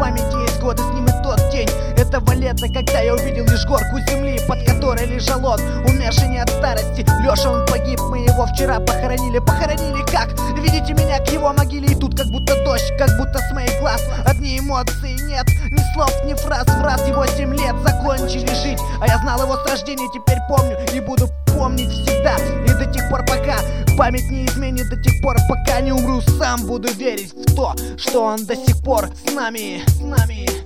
памяти есть годы, с ним и тот день этого лета, когда я увидел лишь горку земли, под которой лежал он, умерший не от старости. Леша, он погиб, мы его вчера похоронили. Похоронили как? Видите меня к его могиле, и тут как будто дождь, как будто с моих глаз одни эмоции, нет ни слов, ни фраз. В раз его 7 лет закончили жить, а я знал его с рождения, теперь помню и буду помнить всегда. И до тех пор, пока память не изменит, до тех пор, пока не умру, сам буду верить в то, что он до сих пор с нами.